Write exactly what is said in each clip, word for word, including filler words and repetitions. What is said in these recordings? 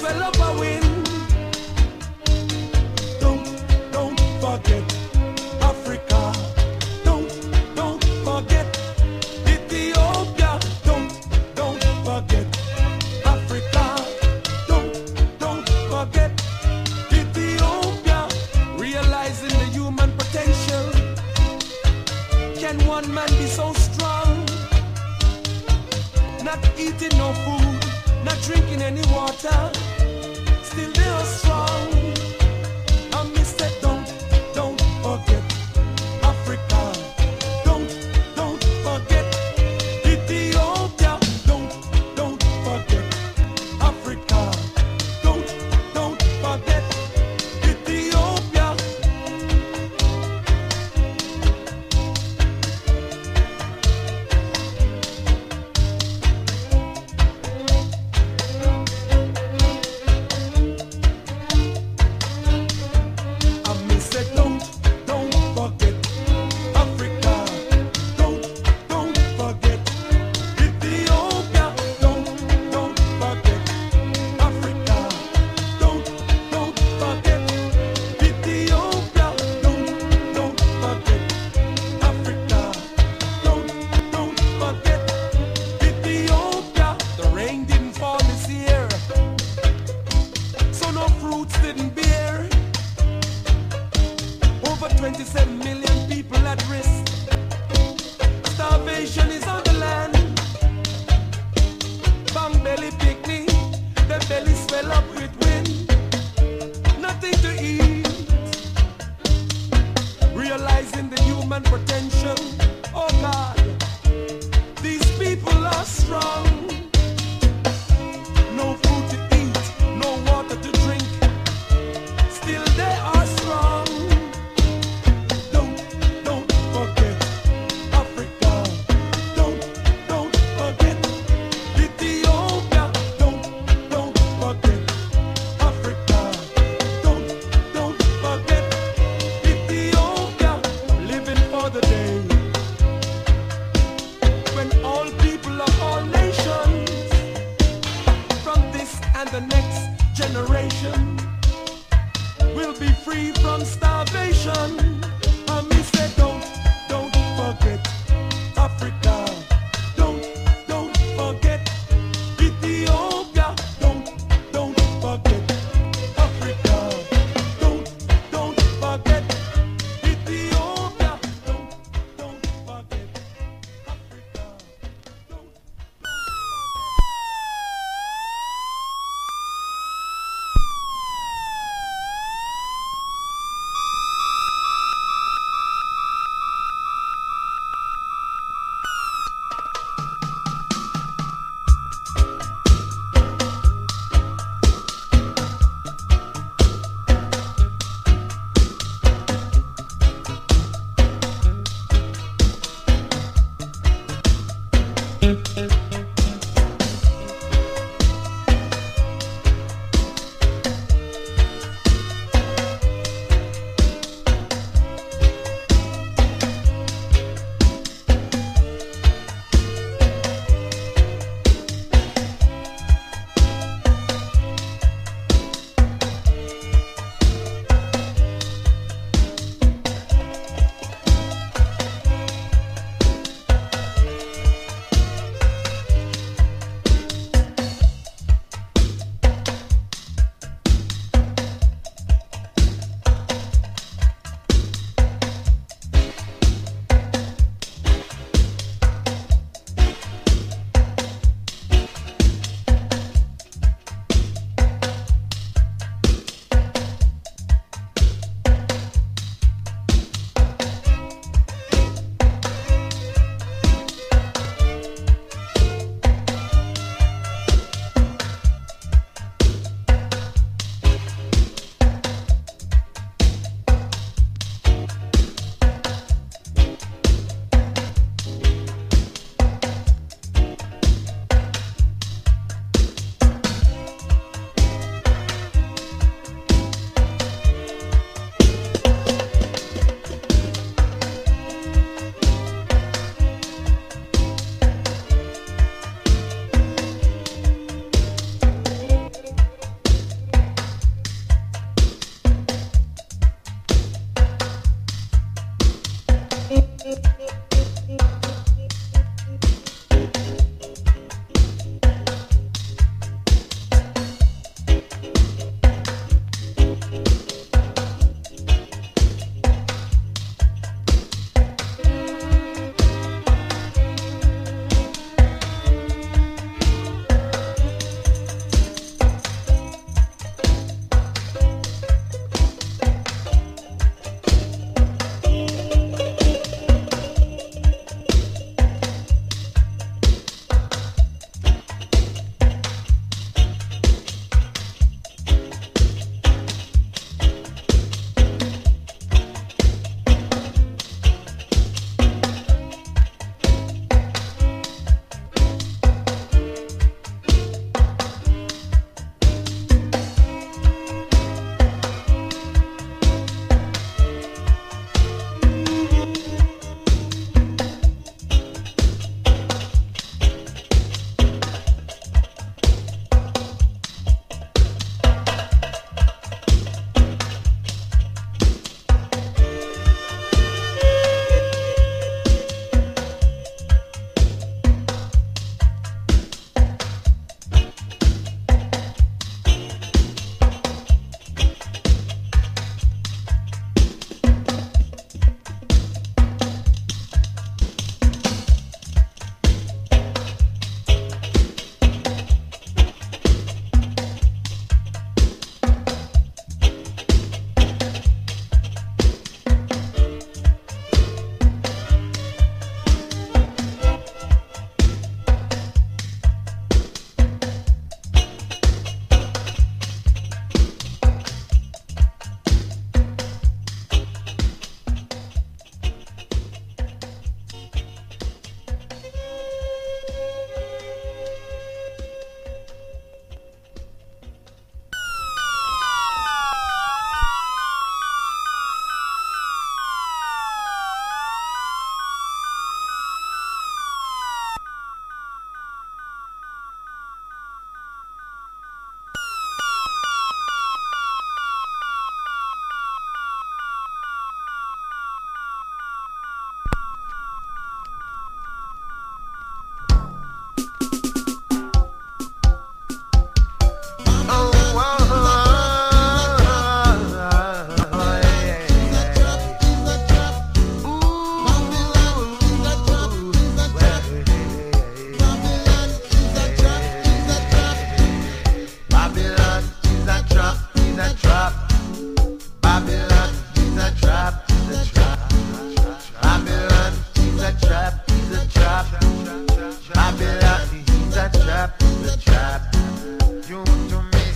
swell up a wind. Don't, don't forget Africa. Don't, don't forget Ethiopia. Don't, don't forget Africa. Don't, don't forget Ethiopia. Realizing the human potential. Can one man be so strong? Not eating no food, not drinking any water, still they are strong. I miss that. Don't, don't forget Africa. Don't, don't forget Ethiopia. Don't, don't forget Africa. Don't, don't forget Ethiopia. I miss it. Don't, don't forget Africa. Don't, don't forget Ethiopia. Don't, don't forget Africa. Don't, don't forget Ethiopia. Don't, don't forget Africa. Don't, don't forget Ethiopia. The rain didn't fall this year, so no fruits didn't bear. Over twenty-seven million people at risk. Starvation is on the land. Bang belly picnic, the belly swell up with wind. Nothing to eat. Realizing the human potential. Oh God, these people are strong. No food to eat, no water to drink. Still they are strong. Don't, don't forget Africa. Don't, don't forget Ethiopia. Don't, don't forget Africa. Don't, don't forget Ethiopia. Living for the day when all people of all nations from this and the next generation will be free from starvation. I mean, say don't, don't forget Africa. Don't, don't forget Ethiopia. Don't, don't forget Africa. Don't, don't forget Ethiopia. Don't, don't forget Africa. Don't.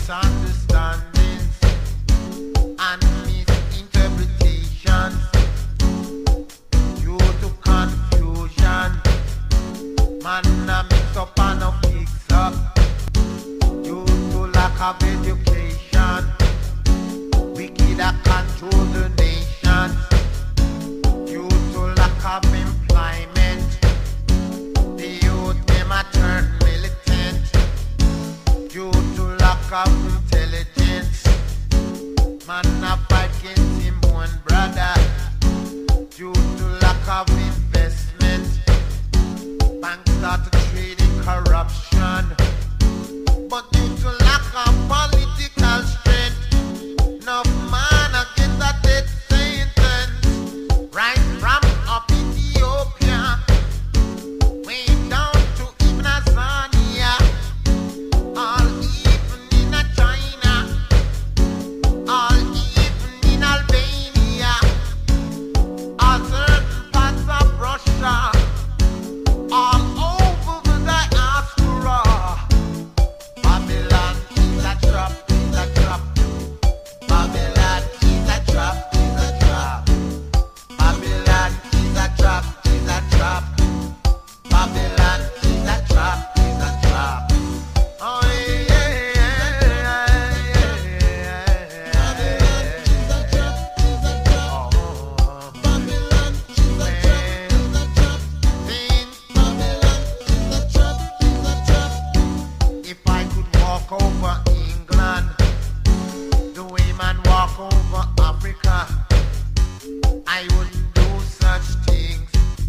misunderstandings and misinterpretations due to confusion. Man a mix up and a fix up due to lack of education. Wicked a control the nation due to lack of employment. The youth them a turn militant due to lack of intelligence. Man a fight against him own brother due to lack of investment. Banks start to trade in corruption, but due to lack of political strength, no man a get a death sentence. Right from up Ethiopia, way down to even Tanzania, all even in a China, all even in Albania, all certain parts of Russia, all over the diaspora. Babylon is a trap, is a trap. Babylon is a trap, is a trap. Babylon is a trap, is a trap. Babylon is a trap, is a trap. Oh yeah, yeah, yeah, yeah. Babylon is a trap, is a trap. Babylon is a trap, is a trap. Babylon is a trap, is a trap. If I could walk over England the way man walk over Africa, I wouldn't do such things,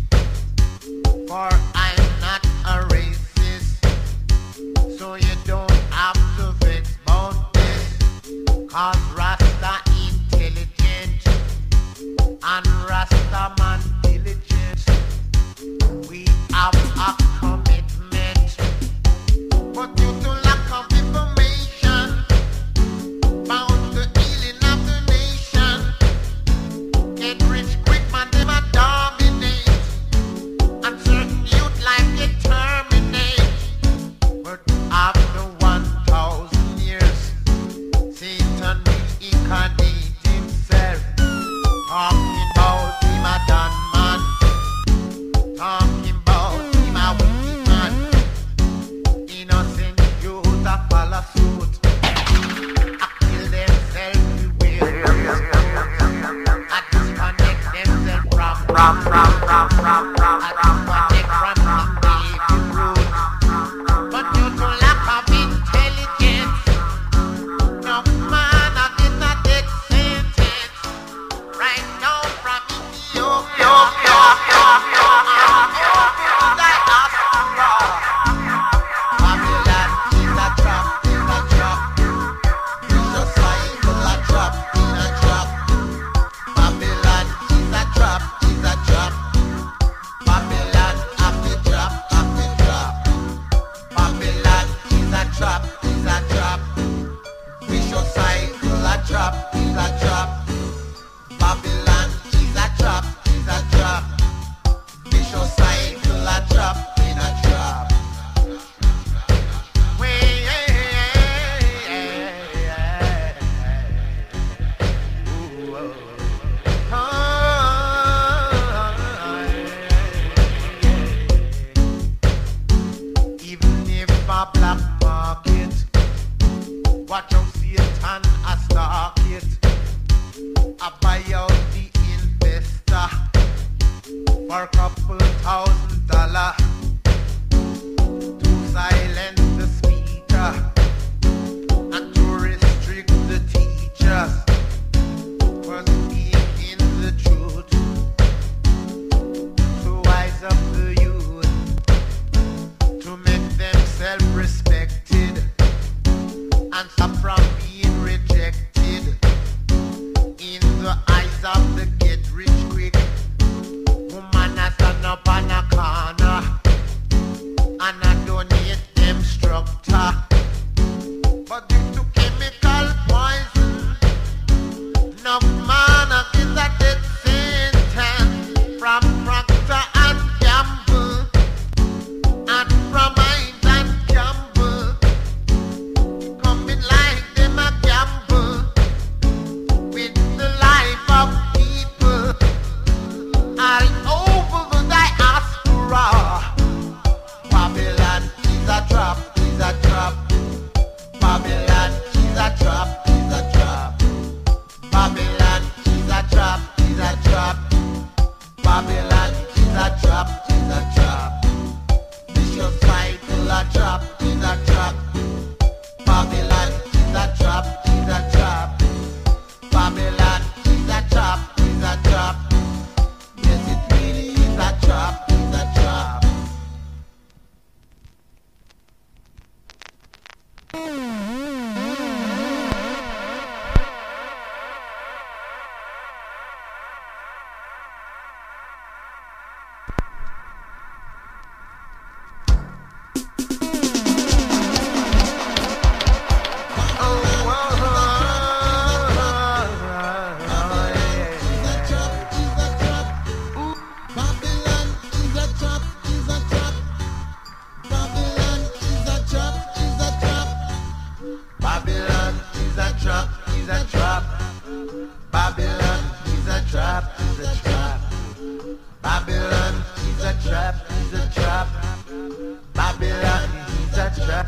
for I'm not a racist. So you don't have to vex about this, cause Rasta intelligent and Rasta man diligent. We have a commitment, but due to lack of information, bound the healing of the nation. Get rich quick, man, them a dominate, and certain youth life get terminate. But after one thousand years, Satan reincarnate himself, talking about him a done man, talking about him a wicked man. Innocent youth a follow suit, a kill themselves with ways, a disconnect themselves from from from from from from a disconnect from the baby root. But due to lack of intelligence, no man a get a death sentence. Right now from Ethiopia, Babylon is a trap, is a trap. Vicious cycle a trap, in a trap. Babylon is a trap, is a trap. Babylon have a trap, have a trap. Babylon is a trap, is a trap. Vicious cycle a trap, is a trap. Babylon is a trap, is a trap. Vicious cycle a trap, in a trap. Way, yeah, yeah, yeah. Ooh, oh. Oh, yeah. Even if a black market, watch out Satan a stock it, a buy out the investor for a couple thousand dollar to silence the speaker and to restrict the teachers for speaking the truth, to wise up the youth, to make themselves respected and stop from being rejected in the eyes of the get rich quick. Woman a stand up on a corner and a donate them structure is a trap. Babylon is a trap, is a trap. Babylon is a trap, is a trap. Babylon is a trap.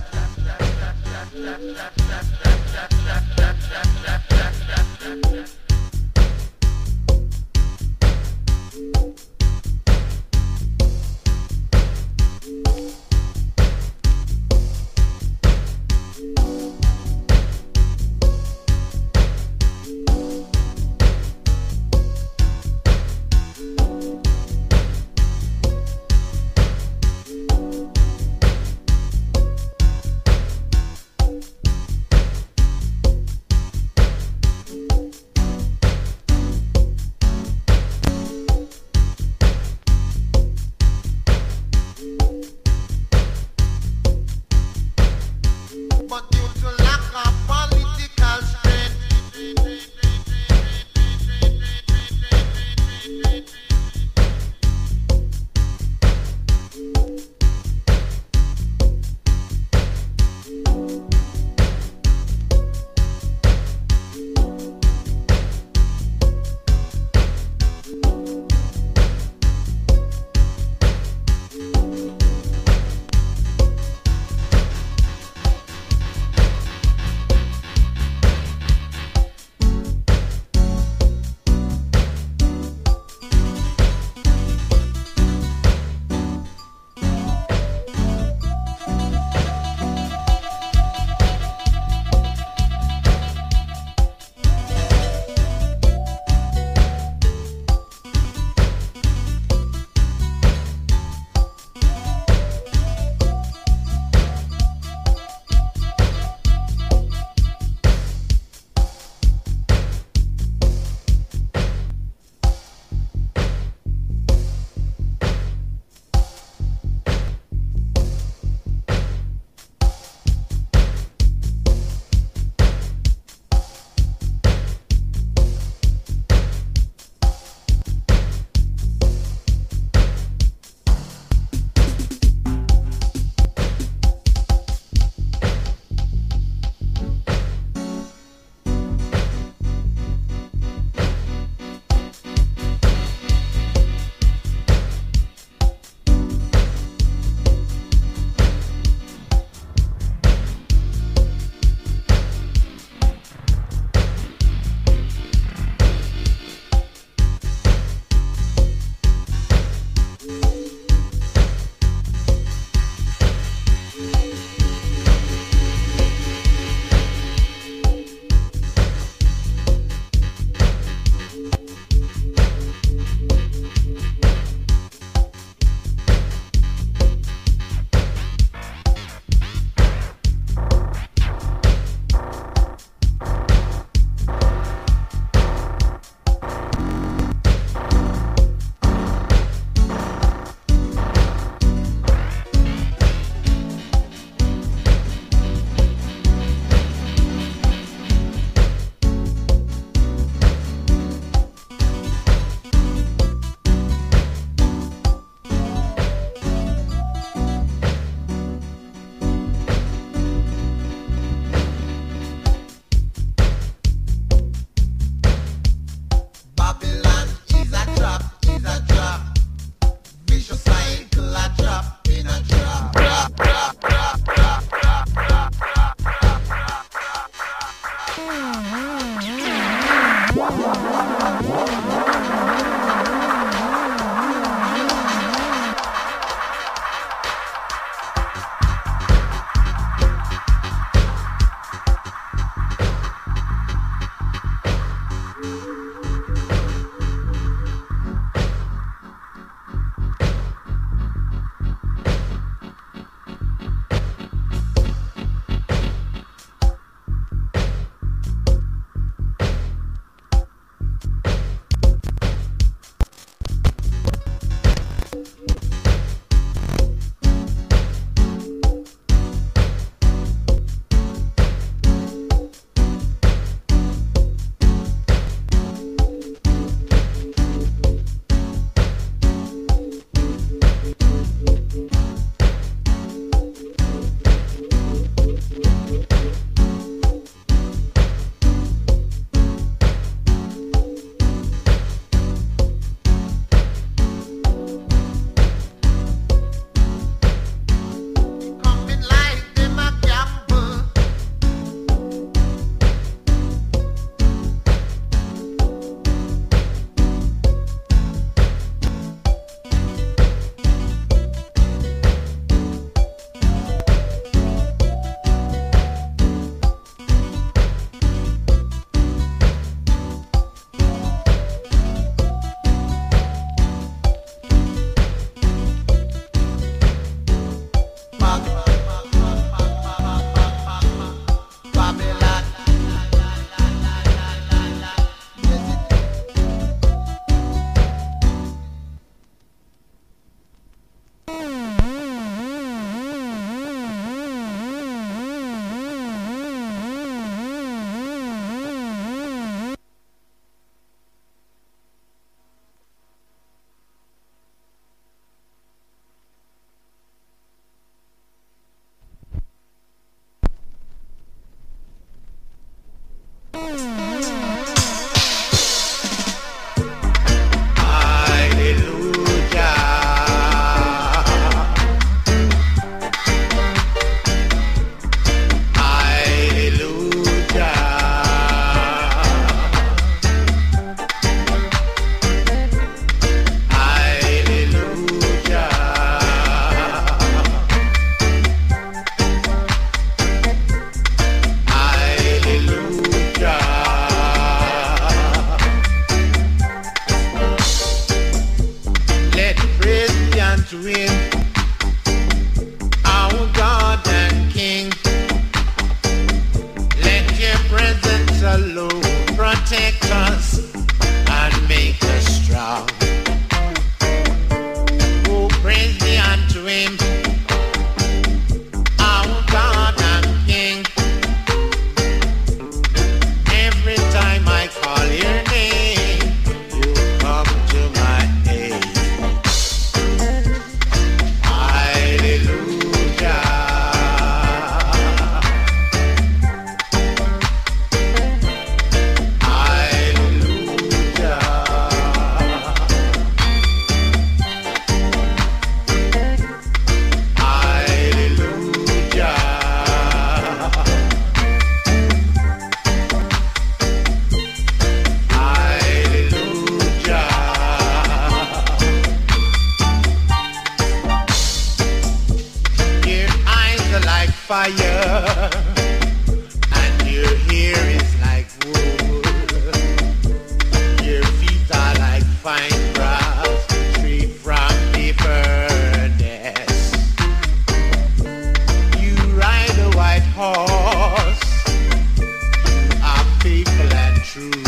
true.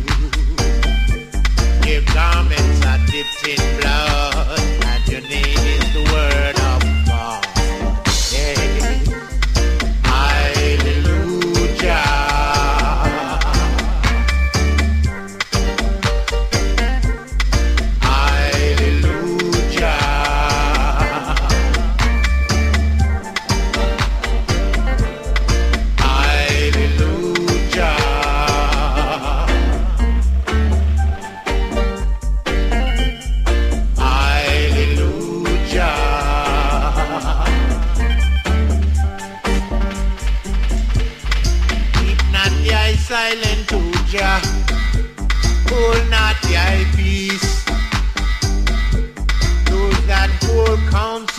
Your garments are dipped in blood, and your name is the word of God. Yeah. Hallelujah. Silent to Jah, hold not thy peace. Those that hold counsel